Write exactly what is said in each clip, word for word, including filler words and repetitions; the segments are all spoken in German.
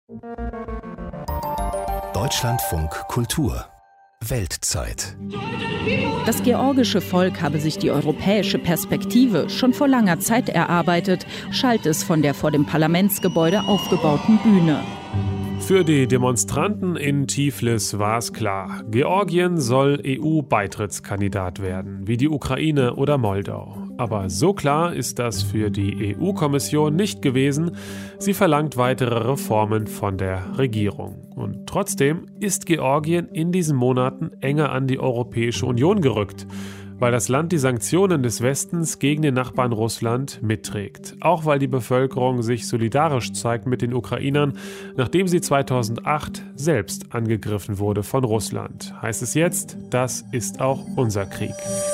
Deutschlandfunk Kultur Weltzeit. Das georgische Volk habe sich die europäische Perspektive schon vor langer Zeit erarbeitet, schallt es von der vor dem Parlamentsgebäude aufgebauten Bühne. Für die Demonstranten in Tiflis war es klar, Georgien soll E U-Beitrittskandidat werden, wie die Ukraine oder Moldau. Aber so klar ist das für die E U-Kommission nicht gewesen. Sie verlangt weitere Reformen von der Regierung. Und trotzdem ist Georgien in diesen Monaten enger an die Europäische Union gerückt, weil das Land die Sanktionen des Westens gegen den Nachbarn Russland mitträgt. Auch weil die Bevölkerung sich solidarisch zeigt mit den Ukrainern, nachdem sie zweitausendacht selbst angegriffen wurde von Russland. Heißt es jetzt, das ist auch unser Krieg.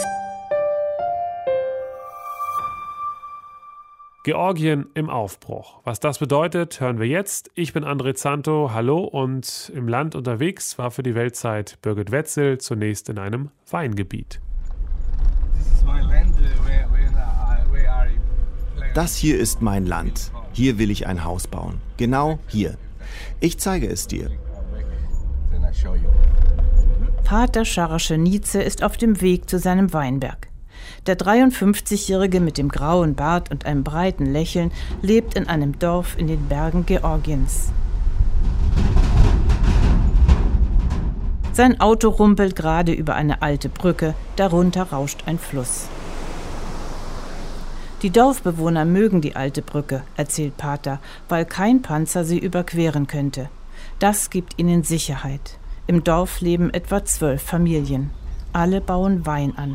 Georgien im Aufbruch. Was das bedeutet, hören wir jetzt. Ich bin André Zanto, hallo, und im Land unterwegs war für die Weltzeit Birgit Wetzel, zunächst in einem Weingebiet. Das hier ist mein Land. Hier will ich ein Haus bauen. Genau hier. Ich zeige es dir. Pater Scharaschenice ist auf dem Weg zu seinem Weinberg. Der dreiundfünfzigjährige mit dem grauen Bart und einem breiten Lächeln lebt in einem Dorf in den Bergen Georgiens. Sein Auto rumpelt gerade über eine alte Brücke, darunter rauscht ein Fluss. Die Dorfbewohner mögen die alte Brücke, erzählt Pater, weil kein Panzer sie überqueren könnte. Das gibt ihnen Sicherheit. Im Dorf leben etwa zwölf Familien. Alle bauen Wein an.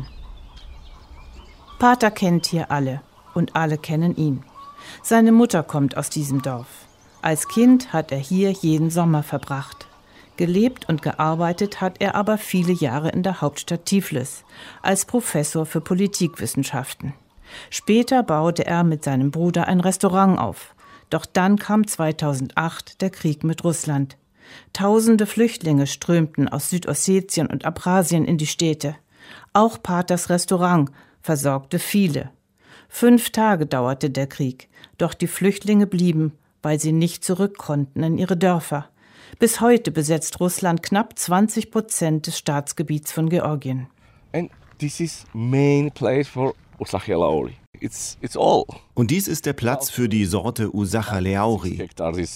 Pater kennt hier alle und alle kennen ihn. Seine Mutter kommt aus diesem Dorf. Als Kind hat er hier jeden Sommer verbracht. Gelebt und gearbeitet hat er aber viele Jahre in der Hauptstadt Tiflis als Professor für Politikwissenschaften. Später baute er mit seinem Bruder ein Restaurant auf. Doch dann kam zweitausendacht der Krieg mit Russland. Tausende Flüchtlinge strömten aus Südossetien und Abchasien in die Städte. Auch Paters Restaurant versorgte viele. Fünf Tage dauerte der Krieg, doch die Flüchtlinge blieben, weil sie nicht zurück konnten in ihre Dörfer. Bis heute besetzt Russland knapp zwanzig Prozent des Staatsgebiets von Georgien. And this is main place for Usacha Leauri. It's it's all. Und dies ist der Platz für die Sorte Usacha Leauri.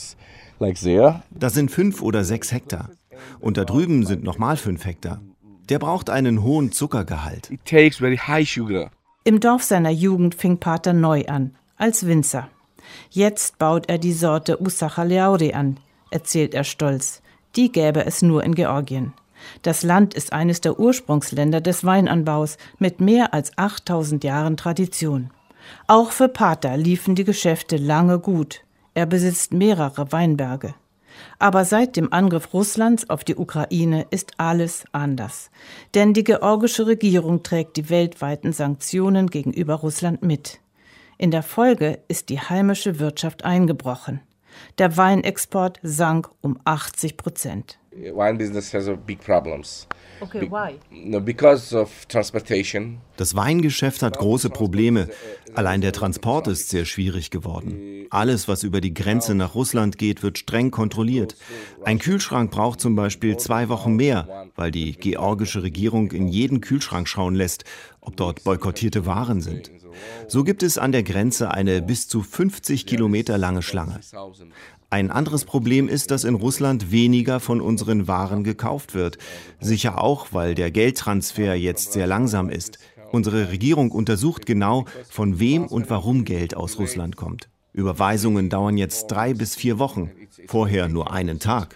Like there. Das sind fünf oder sechs Hektar. Und da drüben sind nochmal fünf Hektar. Der braucht einen hohen Zuckergehalt. It takes very high sugar. Im Dorf seiner Jugend fing Pater neu an, als Winzer. Jetzt baut er die Sorte Usacha Leauri an, erzählt er stolz. Die gäbe es nur in Georgien. Das Land ist eines der Ursprungsländer des Weinanbaus mit mehr als achttausend Jahren Tradition. Auch für Pater liefen die Geschäfte lange gut. Er besitzt mehrere Weinberge. Aber seit dem Angriff Russlands auf die Ukraine ist alles anders. Denn die georgische Regierung trägt die weltweiten Sanktionen gegenüber Russland mit. In der Folge ist die heimische Wirtschaft eingebrochen. Der Weinexport sank um achtzig Prozent. Wine business has a big problems. Okay, why? No, because of transportation. Das Weingeschäft hat große Probleme. Allein der Transport ist sehr schwierig geworden. Alles, was über die Grenze nach Russland geht, wird streng kontrolliert. Ein Kühlschrank braucht zum Beispiel zwei Wochen mehr, weil die georgische Regierung in jeden Kühlschrank schauen lässt, ob dort boykottierte Waren sind. So gibt es an der Grenze eine bis zu fünfzig Kilometer lange Schlange. Ein anderes Problem ist, dass in Russland weniger von unseren Waren gekauft wird. Sicher auch, weil der Geldtransfer jetzt sehr langsam ist. Unsere Regierung untersucht genau, von wem und warum Geld aus Russland kommt. Überweisungen dauern jetzt drei bis vier Wochen, vorher nur einen Tag.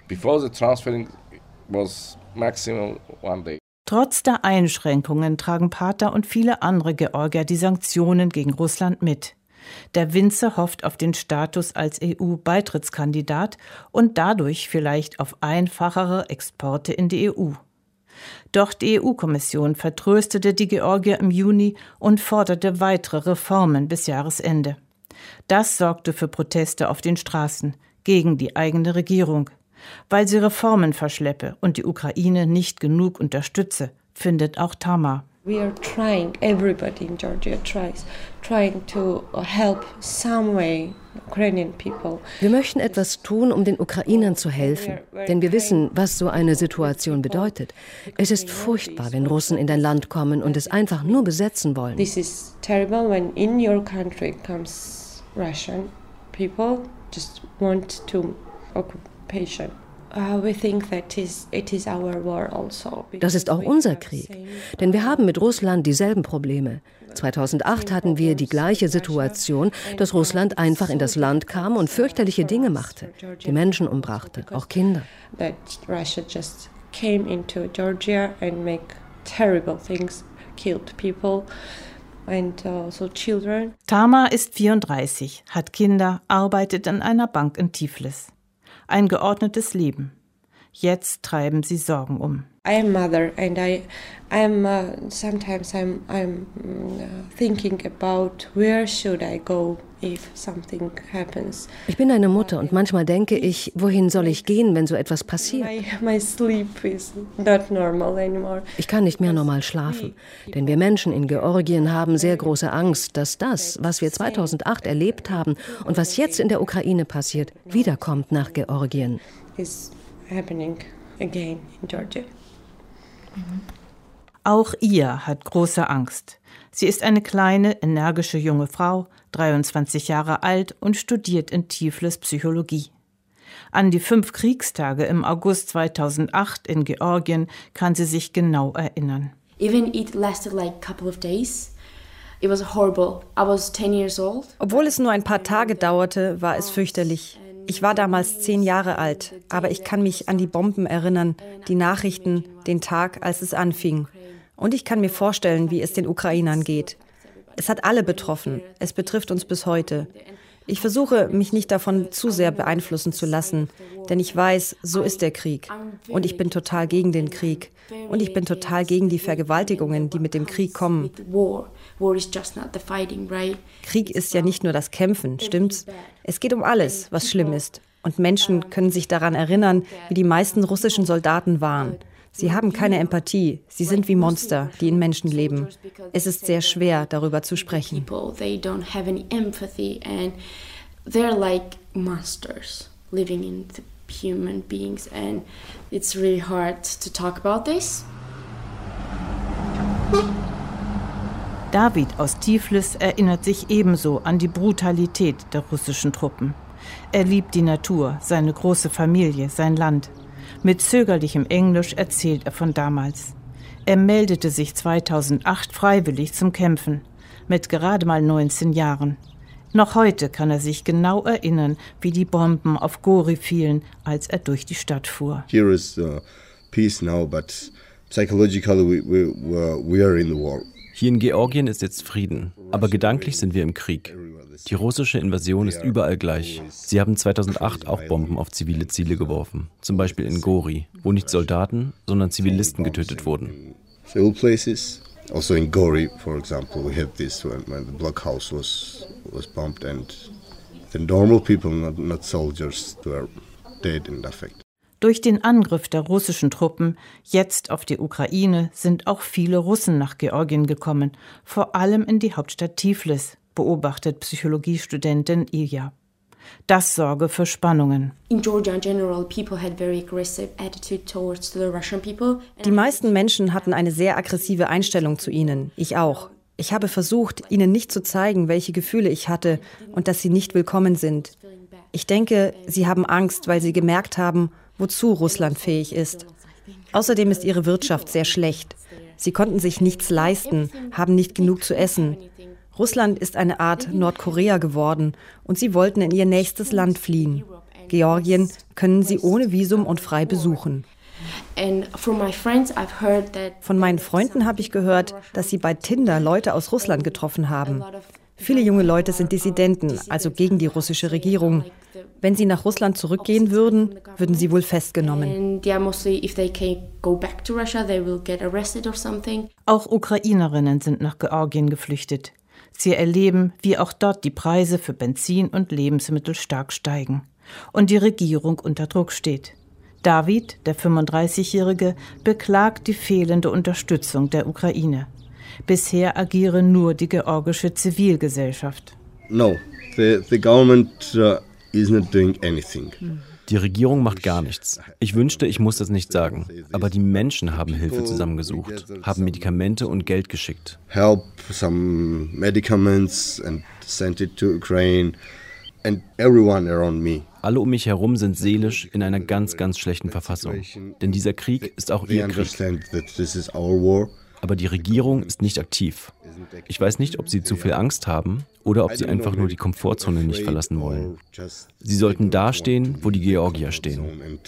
Trotz der Einschränkungen tragen Pater und viele andere Georgier die Sanktionen gegen Russland mit. Der Winzer hofft auf den Status als E U-Beitrittskandidat und dadurch vielleicht auf einfachere Exporte in die E U. Doch die E U-Kommission vertröstete die Georgier im Juni und forderte weitere Reformen bis Jahresende. Das sorgte für Proteste auf den Straßen gegen die eigene Regierung, weil sie Reformen verschleppe und die Ukraine nicht genug unterstütze, findet auch Tamar. We are trying, everybody in Georgia tries, trying to help some way Ukrainian people. Wir möchten etwas tun, um den Ukrainern zu helfen, denn wir wissen, was so eine Situation bedeutet. Es ist furchtbar, wenn Russen in dein Land kommen und es einfach nur besetzen wollen. This is terrible when in your country comes Russian people just want to occupation. Uh, we think that is, it is our war also. Das ist auch unser Krieg, denn wir haben mit Russland dieselben Probleme. zweitausendacht hatten wir die gleiche Situation, dass Russland einfach in das Land kam und fürchterliche Dinge machte, die Menschen umbrachte, auch Kinder. That Russia just came into Georgia and make terrible things, killed people and also children. Tama ist vierunddreißig, hat Kinder, arbeitet in einer Bank in Tiflis. Ein geordnetes Leben. Jetzt treiben sie Sorgen um. I am mother and I I'm uh, sometimes I'm I'm uh, thinking about where should I go if something happens. Ich bin eine Mutter und manchmal denke ich, wohin soll ich gehen, wenn so etwas passiert? My, my sleep is not normal anymore. Ich kann nicht mehr normal schlafen, denn wir Menschen in Georgien haben sehr große Angst, dass das, was wir zweitausendacht erlebt haben und was jetzt in der Ukraine passiert, wiederkommt nach Georgien. Is happening again in Georgia. Auch ihr hat große Angst. Sie ist eine kleine, energische junge Frau, dreiundzwanzig Jahre alt und studiert in Tiflis Psychologie. An die fünf Kriegstage im August zweitausendacht in Georgien kann sie sich genau erinnern. Even it lasted like a couple of days. It was horrible. I was ten years old. Obwohl es nur ein paar Tage dauerte, war es fürchterlich. Ich war damals zehn Jahre alt, aber ich kann mich an die Bomben erinnern, die Nachrichten, den Tag, als es anfing. Und ich kann mir vorstellen, wie es den Ukrainern geht. Es hat alle betroffen. Es betrifft uns bis heute. Ich versuche, mich nicht davon zu sehr beeinflussen zu lassen, denn ich weiß, so ist der Krieg. Und ich bin total gegen den Krieg. Und ich bin total gegen die Vergewaltigungen, die mit dem Krieg kommen. Krieg ist ja nicht nur das Kämpfen, stimmt's? Es geht um alles, was schlimm ist. Und Menschen können sich daran erinnern, wie die meisten russischen Soldaten waren. Sie haben keine Empathie. Sie sind wie Monster, die in Menschen leben. Es ist sehr schwer, darüber zu sprechen. They don't have any empathy and they're like monsters living in the human beings and it's really hard to talk about this. David aus Tiflis erinnert sich ebenso an die Brutalität der russischen Truppen. Er liebt die Natur, seine große Familie, sein Land. Mit zögerlichem Englisch erzählt er von damals. Er meldete sich zweitausendacht freiwillig zum Kämpfen, mit gerade mal neunzehn Jahren. Noch heute kann er sich genau erinnern, wie die Bomben auf Gori fielen, als er durch die Stadt fuhr. Here is uh, peace now, but psychologically we, we, we are in the war. Hier in Georgien ist jetzt Frieden, aber gedanklich sind wir im Krieg. Die russische Invasion ist überall gleich. Sie haben zweitausendacht auch Bomben auf zivile Ziele geworfen, zum Beispiel in Gori, wo nicht Soldaten, sondern Zivilisten getötet wurden. Civil places, also in Gori, for example, we had this when, when the blockhouse was was bombed and the normal people, not, not soldiers, were dead in effect. Durch den Angriff der russischen Truppen jetzt auf die Ukraine sind auch viele Russen nach Georgien gekommen, vor allem in die Hauptstadt Tiflis, beobachtet Psychologiestudentin Ilja. Das sorge für Spannungen. In Georgia in general, people had very aggressive attitude towards the Russian people. Die meisten Menschen hatten eine sehr aggressive Einstellung zu ihnen. Ich auch. Ich habe versucht, ihnen nicht zu zeigen, welche Gefühle ich hatte und dass sie nicht willkommen sind. Ich denke, sie haben Angst, weil sie gemerkt haben, wozu Russland fähig ist. Außerdem ist ihre Wirtschaft sehr schlecht. Sie konnten sich nichts leisten, haben nicht genug zu essen. Russland ist eine Art Nordkorea geworden und sie wollten in ihr nächstes Land fliehen. Georgien können sie ohne Visum und frei besuchen. Von meinen Freunden habe ich gehört, dass sie bei Tinder Leute aus Russland getroffen haben. Viele junge Leute sind Dissidenten, also gegen die russische Regierung. Wenn sie nach Russland zurückgehen würden, würden sie wohl festgenommen. Auch Ukrainerinnen sind nach Georgien geflüchtet. Sie erleben, wie auch dort die Preise für Benzin und Lebensmittel stark steigen und die Regierung unter Druck steht. David, der fünfunddreißigjährige, beklagt die fehlende Unterstützung der Ukraine. Bisher agiere nur die georgische Zivilgesellschaft. No, the, the government uh, is not doing anything. Die Regierung macht gar nichts. Ich wünschte, ich muss das nicht sagen. Aber die Menschen haben Hilfe zusammengesucht, haben Medikamente und Geld geschickt. Help, some medicaments and sent it to Ukraine and everyone around me. Alle um mich herum sind seelisch in einer ganz, ganz schlechten Verfassung. Denn dieser Krieg ist auch ihr Krieg. Aber die Regierung ist nicht aktiv. Ich weiß nicht, ob sie zu viel Angst haben oder ob sie einfach nur die Komfortzone nicht verlassen wollen. Sie sollten dastehen, wo die Georgier stehen.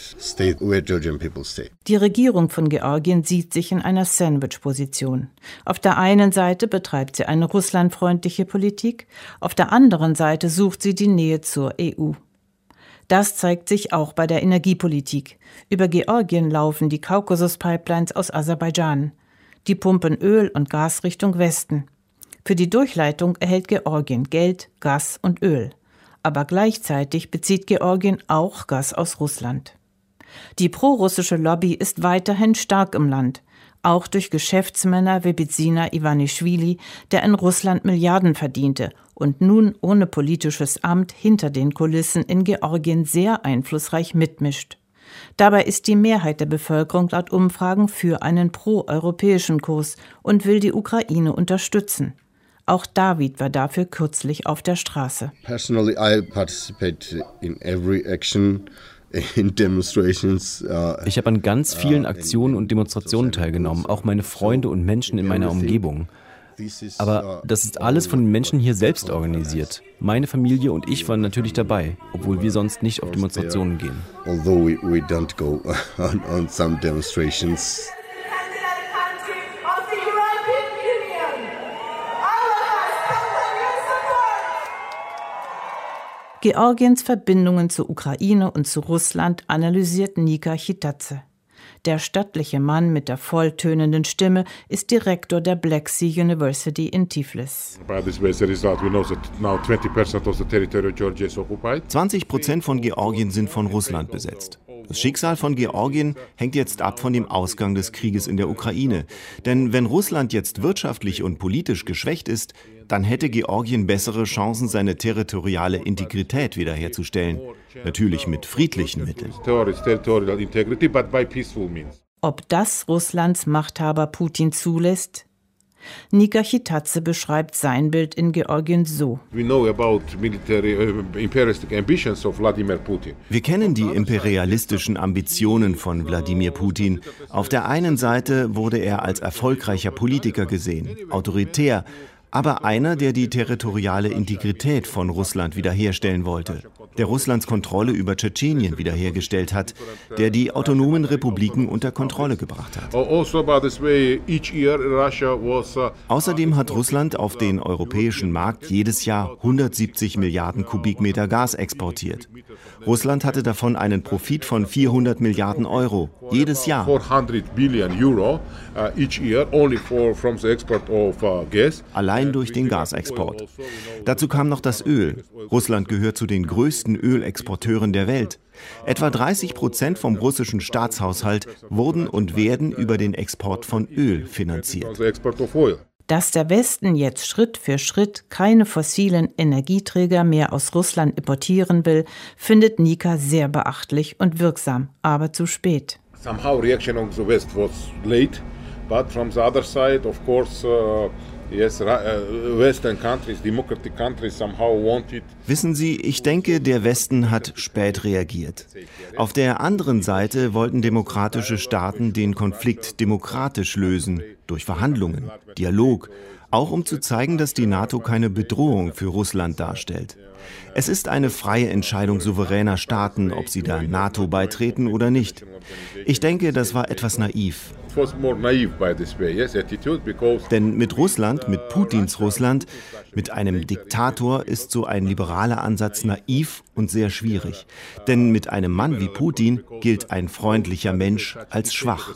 Die Regierung von Georgien sieht sich in einer Sandwich-Position. Auf der einen Seite betreibt sie eine russlandfreundliche Politik, auf der anderen Seite sucht sie die Nähe zur E U. Das zeigt sich auch bei der Energiepolitik. Über Georgien laufen die Kaukasus-Pipelines aus Aserbaidschan. Die pumpen Öl und Gas Richtung Westen. Für die Durchleitung erhält Georgien Geld, Gas und Öl. Aber gleichzeitig bezieht Georgien auch Gas aus Russland. Die prorussische Lobby ist weiterhin stark im Land, auch durch Geschäftsmänner wie Bidzina Ivanischwili, der in Russland Milliarden verdiente und nun ohne politisches Amt hinter den Kulissen in Georgien sehr einflussreich mitmischt. Dabei ist die Mehrheit der Bevölkerung laut Umfragen für einen pro-europäischen Kurs und will die Ukraine unterstützen. Auch David war dafür kürzlich auf der Straße. Personally, I participate in every action. Ich habe an ganz vielen Aktionen und Demonstrationen teilgenommen, auch meine Freunde und Menschen in meiner Umgebung. Aber das ist alles von den Menschen hier selbst organisiert. Meine Familie und ich waren natürlich dabei, obwohl wir sonst nicht auf Demonstrationen gehen. Georgiens Verbindungen zur Ukraine und zu Russland analysiert Nika Chitaze. Der stattliche Mann mit der volltönenden Stimme ist Direktor der Black Sea University in Tiflis. zwanzig Prozent von Georgien sind von Russland besetzt. Das Schicksal von Georgien hängt jetzt ab von dem Ausgang des Krieges in der Ukraine. Denn wenn Russland jetzt wirtschaftlich und politisch geschwächt ist, dann hätte Georgien bessere Chancen, seine territoriale Integrität wiederherzustellen. Natürlich mit friedlichen Mitteln. Ob das Russlands Machthaber Putin zulässt? Nika Chitaze beschreibt sein Bild in Georgien so. Wir kennen die imperialistischen Ambitionen von Wladimir Putin. Auf der einen Seite wurde er als erfolgreicher Politiker gesehen, autoritär, aber einer, der die territoriale Integrität von Russland wiederherstellen wollte, der Russlands Kontrolle über Tschetschenien wiederhergestellt hat, der die autonomen Republiken unter Kontrolle gebracht hat. Außerdem hat Russland auf den europäischen Markt jedes Jahr hundertsiebzig Milliarden Kubikmeter Gas exportiert. Russland hatte davon einen Profit von vierhundert Milliarden Euro, jedes Jahr. Allein durch den Gasexport. Dazu kam noch das Öl. Russland gehört zu den größten Ölexporteuren der Welt. Etwa dreißig Prozent vom russischen Staatshaushalt wurden und werden über den Export von Öl finanziert. Dass der Westen jetzt Schritt für Schritt keine fossilen Energieträger mehr aus Russland importieren will, findet Nika sehr beachtlich und wirksam, aber zu spät. Somehow reaction of the West was late, but from the other side, of course, uh Yes, Western countries, democratic countries somehow wanted. Wissen Sie, ich denke, der Westen hat spät reagiert. Auf der anderen Seite wollten demokratische Staaten den Konflikt demokratisch lösen, durch Verhandlungen, Dialog, auch um zu zeigen, dass die NATO keine Bedrohung für Russland darstellt. Es ist eine freie Entscheidung souveräner Staaten, ob sie der NATO beitreten oder nicht. Ich denke, das war etwas naiv. Denn mit Russland, mit Putins Russland, mit einem Diktator ist so ein liberaler Ansatz naiv und sehr schwierig. Denn mit einem Mann wie Putin gilt ein freundlicher Mensch als schwach.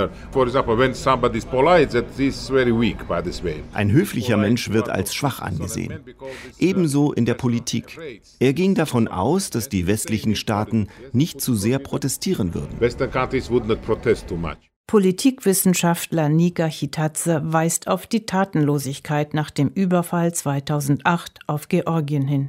Ein höflicher Mensch wird als schwach angesehen. Ebenso in der Politik. Er ging davon aus, dass die westlichen Staaten nicht zu sehr protestieren würden. Politikwissenschaftler Nika Hitadze weist auf die Tatenlosigkeit nach dem Überfall zweitausendacht auf Georgien hin.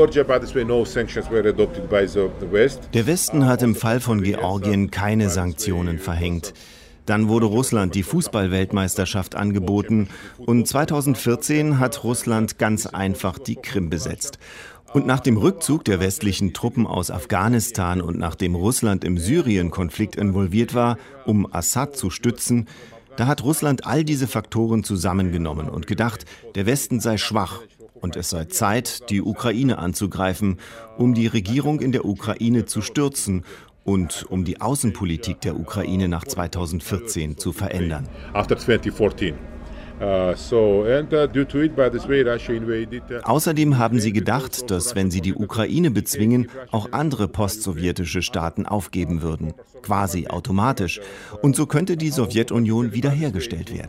Der Westen hat im Fall von Georgien keine Sanktionen verhängt. Dann wurde Russland die Fußball-Weltmeisterschaft angeboten und zweitausendvierzehn hat Russland ganz einfach die Krim besetzt. Und nach dem Rückzug der westlichen Truppen aus Afghanistan und nachdem Russland im Syrien-Konflikt involviert war, um Assad zu stützen, da hat Russland all diese Faktoren zusammengenommen und gedacht, der Westen sei schwach und es sei Zeit, die Ukraine anzugreifen, um die Regierung in der Ukraine zu stürzen und um die Außenpolitik der Ukraine nach zweitausendvierzehn zu verändern. Außerdem haben sie gedacht, dass wenn sie die Ukraine bezwingen, auch andere postsowjetische Staaten aufgeben würden, quasi automatisch. Und so könnte die Sowjetunion wiederhergestellt werden.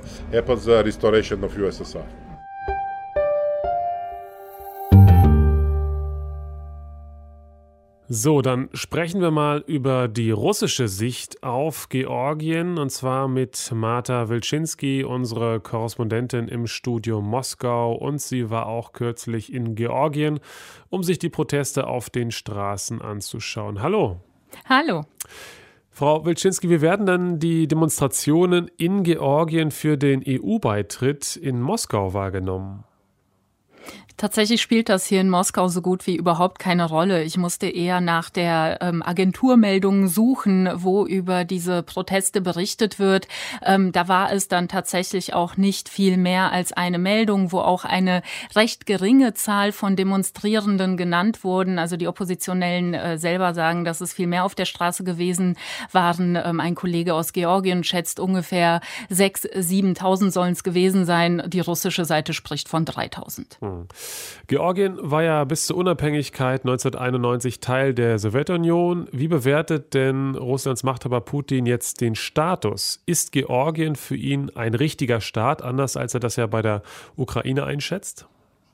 So, dann sprechen wir mal über die russische Sicht auf Georgien, und zwar mit Marta Wilczynski, unsere Korrespondentin im Studio Moskau, und sie war auch kürzlich in Georgien, um sich die Proteste auf den Straßen anzuschauen. Hallo. Hallo. Frau Wilczynski, wie werden dann die Demonstrationen in Georgien für den E U-Beitritt in Moskau wahrgenommen? Tatsächlich spielt das hier in Moskau so gut wie überhaupt keine Rolle. Ich musste eher nach der ähm, Agenturmeldung suchen, wo über diese Proteste berichtet wird. Ähm, da war es dann tatsächlich auch nicht viel mehr als eine Meldung, wo auch eine recht geringe Zahl von Demonstrierenden genannt wurden. Also die Oppositionellen äh, selber sagen, dass es viel mehr auf der Straße gewesen waren. Ähm, ein Kollege aus Georgien schätzt ungefähr sechstausend, siebentausend sollen es gewesen sein. Die russische Seite spricht von dreitausend. Hm. Georgien war ja bis zur Unabhängigkeit neunzehnhunderteinundneunzig Teil der Sowjetunion. Wie bewertet denn Russlands Machthaber Putin jetzt den Status? Ist Georgien für ihn ein richtiger Staat, anders als er das ja bei der Ukraine einschätzt?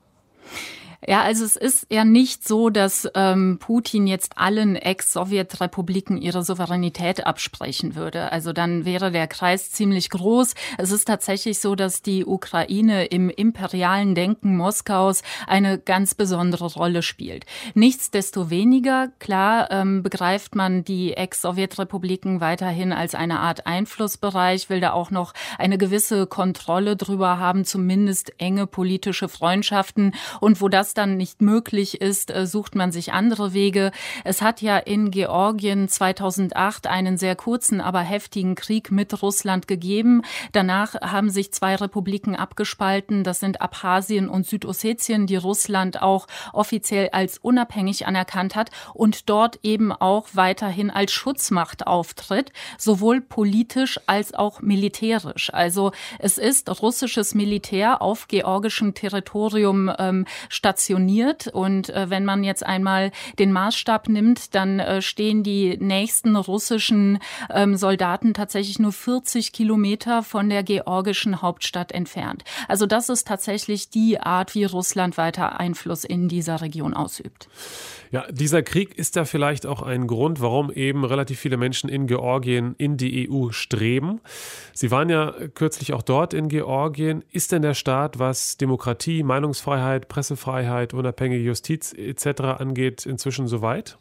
Ja, also es ist ja nicht so, dass ähm, Putin jetzt allen Ex-Sowjetrepubliken ihre Souveränität absprechen würde. Also dann wäre der Kreis ziemlich groß. Es ist tatsächlich so, dass die Ukraine im imperialen Denken Moskaus eine ganz besondere Rolle spielt. Nichtsdestoweniger, klar, ähm, begreift man die Ex-Sowjetrepubliken weiterhin als eine Art Einflussbereich, will da auch noch eine gewisse Kontrolle drüber haben, zumindest enge politische Freundschaften. Und wo das dann nicht möglich ist, sucht man sich andere Wege. Es hat ja in Georgien zweitausendacht einen sehr kurzen, aber heftigen Krieg mit Russland gegeben. Danach haben sich zwei Republiken abgespalten. Das sind Abchasien und Südossetien, die Russland auch offiziell als unabhängig anerkannt hat und dort eben auch weiterhin als Schutzmacht auftritt, sowohl politisch als auch militärisch. Also es ist russisches Militär auf georgischem Territorium ähm, stationiert. Und äh, wenn man jetzt einmal den Maßstab nimmt, dann äh, stehen die nächsten russischen ähm, Soldaten tatsächlich nur vierzig Kilometer von der georgischen Hauptstadt entfernt. Also das ist tatsächlich die Art, wie Russland weiter Einfluss in dieser Region ausübt. Ja, dieser Krieg ist ja vielleicht auch ein Grund, warum eben relativ viele Menschen in Georgien in die E U streben. Sie waren ja kürzlich auch dort in Georgien. Ist denn der Staat, was Demokratie, Meinungsfreiheit, Pressefreiheit, unabhängige Justiz et cetera angeht, inzwischen soweit?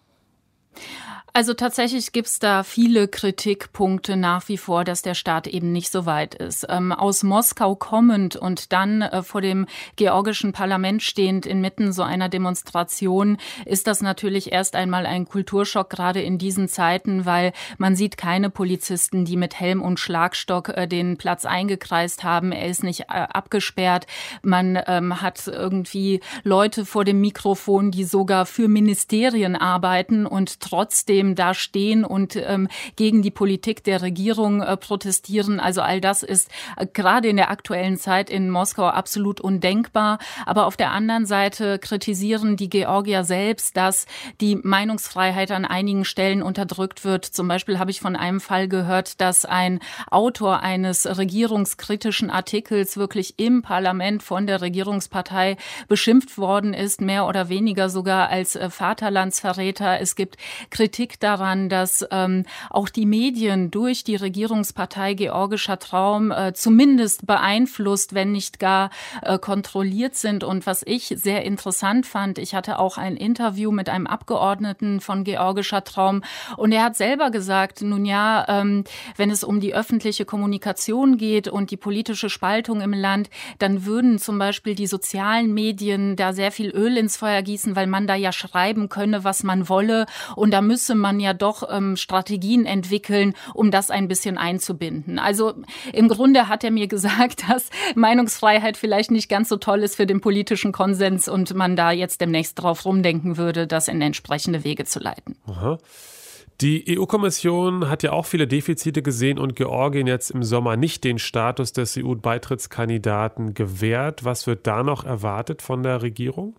Also tatsächlich gibt's da viele Kritikpunkte nach wie vor, dass der Staat eben nicht so weit ist. Ähm, aus Moskau kommend und dann äh, vor dem georgischen Parlament stehend inmitten so einer Demonstration ist das natürlich erst einmal ein Kulturschock, gerade in diesen Zeiten, weil man sieht keine Polizisten, die mit Helm und Schlagstock äh, den Platz eingekreist haben. Er ist nicht äh, abgesperrt. Man ähm, hat irgendwie Leute vor dem Mikrofon, die sogar für Ministerien arbeiten und trotzdem da stehen und ähm, gegen die Politik der Regierung äh, protestieren. Also all das ist äh, gerade in der aktuellen Zeit in Moskau absolut undenkbar. Aber auf der anderen Seite kritisieren die Georgier selbst, dass die Meinungsfreiheit an einigen Stellen unterdrückt wird. Zum Beispiel habe ich von einem Fall gehört, dass ein Autor eines regierungskritischen Artikels wirklich im Parlament von der Regierungspartei beschimpft worden ist, mehr oder weniger sogar als äh, Vaterlandsverräter. Es gibt Kritik Kritik daran, dass ähm, auch die Medien durch die Regierungspartei Georgischer Traum äh, zumindest beeinflusst, wenn nicht gar äh, kontrolliert sind. Und was ich sehr interessant fand, ich hatte auch ein Interview mit einem Abgeordneten von Georgischer Traum und er hat selber gesagt, nun ja, ähm, wenn es um die öffentliche Kommunikation geht und die politische Spaltung im Land, dann würden zum Beispiel die sozialen Medien da sehr viel Öl ins Feuer gießen, weil man da ja schreiben könne, was man wolle. Und da müsse man ja doch ähm, Strategien entwickeln, um das ein bisschen einzubinden. Also im Grunde hat er mir gesagt, dass Meinungsfreiheit vielleicht nicht ganz so toll ist für den politischen Konsens und man da jetzt demnächst drauf rumdenken würde, das in entsprechende Wege zu leiten. Aha. Die E U-Kommission hat ja auch viele Defizite gesehen und Georgien jetzt im Sommer nicht den Status des E U-Beitrittskandidaten gewährt. Was wird da noch erwartet von der Regierung?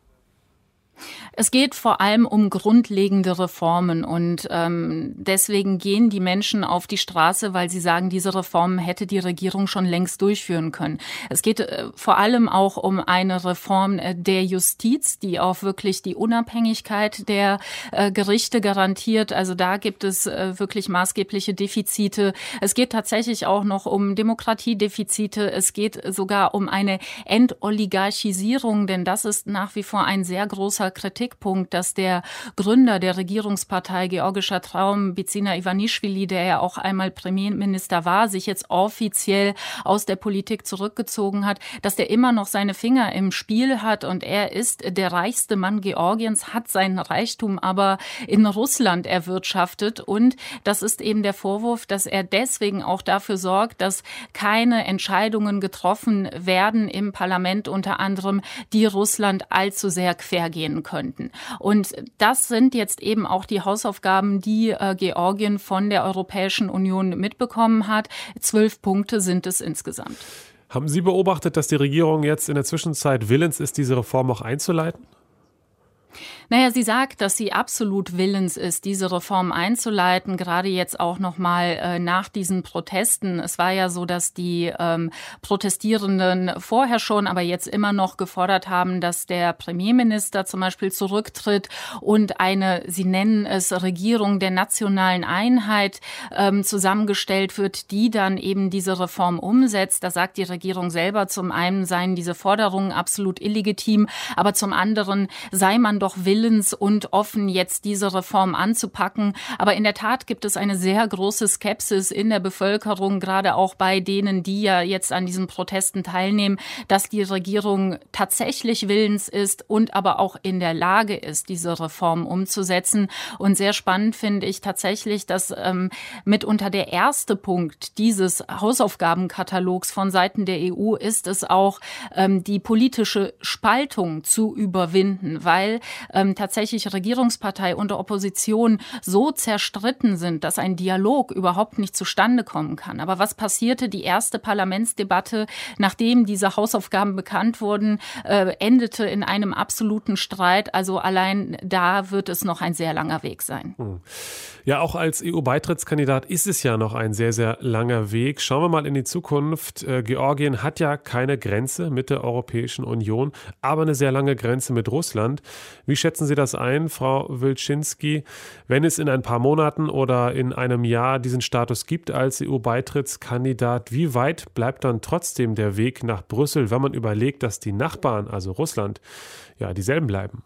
Es geht vor allem um grundlegende Reformen und ähm, deswegen gehen die Menschen auf die Straße, weil sie sagen, diese Reformen hätte die Regierung schon längst durchführen können. Es geht äh, vor allem auch um eine Reform äh, der Justiz, die auch wirklich die Unabhängigkeit der äh, Gerichte garantiert. Also da gibt es äh, wirklich maßgebliche Defizite. Es geht tatsächlich auch noch um Demokratiedefizite. Es geht sogar um eine Entoligarchisierung, denn das ist nach wie vor ein sehr großer Kritikpunkt, dass der Gründer der Regierungspartei Georgischer Traum, Bidzina Ivanischvili, der ja auch einmal Premierminister war, sich jetzt offiziell aus der Politik zurückgezogen hat, dass der immer noch seine Finger im Spiel hat und er ist der reichste Mann Georgiens, hat seinen Reichtum aber in Russland erwirtschaftet und das ist eben der Vorwurf, dass er deswegen auch dafür sorgt, dass keine Entscheidungen getroffen werden im Parlament unter anderem, die Russland allzu sehr quer gehen könnten. Und das sind jetzt eben auch die Hausaufgaben, die äh, Georgien von der Europäischen Union mitbekommen hat. Zwölf Punkte sind es insgesamt. Haben Sie beobachtet, dass die Regierung jetzt in der Zwischenzeit willens ist, diese Reform auch einzuleiten? Naja, sie sagt, dass sie absolut willens ist, diese Reform einzuleiten, gerade jetzt auch noch mal äh, nach diesen Protesten. Es war ja so, dass die ähm, Protestierenden vorher schon, aber jetzt immer noch gefordert haben, dass der Premierminister zum Beispiel zurücktritt und eine, sie nennen es Regierung der nationalen Einheit, ähm, zusammengestellt wird, die dann eben diese Reform umsetzt. Da sagt die Regierung selber, zum einen seien diese Forderungen absolut illegitim, aber zum anderen sei man doch willens und offen, jetzt diese Reform anzupacken. Aber in der Tat gibt es eine sehr große Skepsis in der Bevölkerung, gerade auch bei denen, die ja jetzt an diesen Protesten teilnehmen, dass die Regierung tatsächlich willens ist und aber auch in der Lage ist, diese Reform umzusetzen. Und sehr spannend finde ich tatsächlich, dass ähm, mitunter der erste Punkt dieses Hausaufgabenkatalogs von Seiten der E U ist es auch, ähm, die politische Spaltung zu überwinden, weil ähm, tatsächlich Regierungspartei und Opposition so zerstritten sind, dass ein Dialog überhaupt nicht zustande kommen kann. Aber was passierte? Die erste Parlamentsdebatte, nachdem diese Hausaufgaben bekannt wurden, äh, endete in einem absoluten Streit. Also allein da wird es noch ein sehr langer Weg sein. Ja, auch als E U-Beitrittskandidat ist es ja noch ein sehr, sehr langer Weg. Schauen wir mal in die Zukunft. Äh, Georgien hat ja keine Grenze mit der Europäischen Union, aber eine sehr lange Grenze mit Russland. Wie schätzen Sie das ein, Frau Wilczynski, wenn es in ein paar Monaten oder in einem Jahr diesen Status gibt als E U-Beitrittskandidat? Wie weit bleibt dann trotzdem der Weg nach Brüssel, wenn man überlegt, dass die Nachbarn, also Russland, ja dieselben bleiben?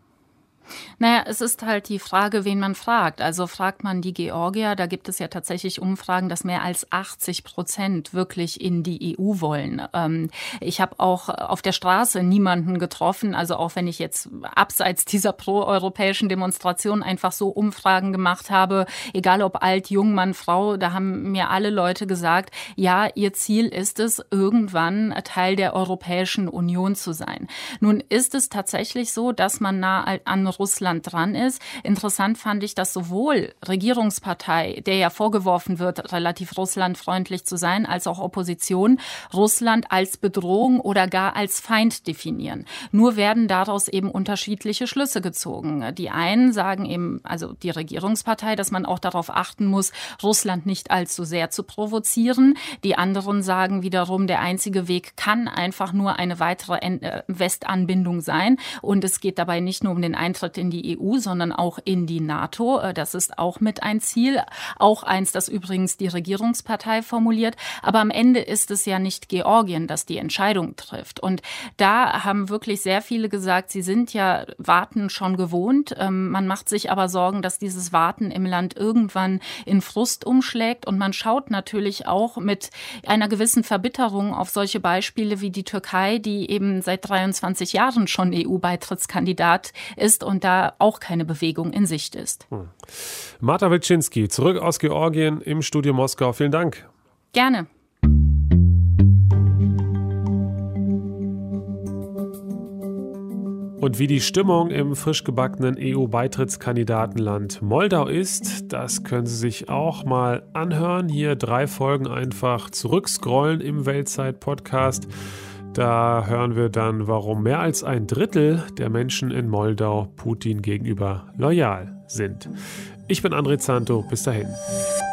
Naja, es ist halt die Frage, wen man fragt. Also fragt man die Georgier, da gibt es ja tatsächlich Umfragen, dass mehr als achtzig Prozent wirklich in die E U wollen. Ähm, ich habe auch auf der Straße niemanden getroffen, also auch wenn ich jetzt abseits dieser proeuropäischen Demonstration einfach so Umfragen gemacht habe, egal ob alt, jung, Mann, Frau, da haben mir alle Leute gesagt, ja, ihr Ziel ist es, irgendwann Teil der Europäischen Union zu sein. Nun ist es tatsächlich so, dass man nah an Russland dran ist. Interessant fand ich, dass sowohl Regierungspartei, der ja vorgeworfen wird, relativ russlandfreundlich zu sein, als auch Opposition, Russland als Bedrohung oder gar als Feind definieren. Nur werden daraus eben unterschiedliche Schlüsse gezogen. Die einen sagen eben, also die Regierungspartei, dass man auch darauf achten muss, Russland nicht allzu sehr zu provozieren. Die anderen sagen wiederum, der einzige Weg kann einfach nur eine weitere Westanbindung sein. Und es geht dabei nicht nur um den Eintritt Eintritt in die E U, sondern auch in die NATO. Das ist auch mit ein Ziel, auch eins, das übrigens die Regierungspartei formuliert. Aber am Ende ist es ja nicht Georgien, das die Entscheidung trifft. Und da haben wirklich sehr viele gesagt, sie sind ja Warten schon gewohnt. Man macht sich aber Sorgen, dass dieses Warten im Land irgendwann in Frust umschlägt. Und man schaut natürlich auch mit einer gewissen Verbitterung auf solche Beispiele wie die Türkei, die eben seit dreiundzwanzig Jahren schon E U-Beitrittskandidat ist und da auch keine Bewegung in Sicht ist. Hm. Marta Wilczynski, zurück aus Georgien im Studio Moskau. Vielen Dank. Gerne. Und wie die Stimmung im frisch gebackenen E U-Beitrittskandidatenland Moldau ist, das können Sie sich auch mal anhören. Hier drei Folgen einfach zurückscrollen im Weltzeit-Podcast. Da hören wir dann, warum mehr als ein Drittel der Menschen in Moldau Putin gegenüber loyal sind. Ich bin André Zanto. Bis dahin.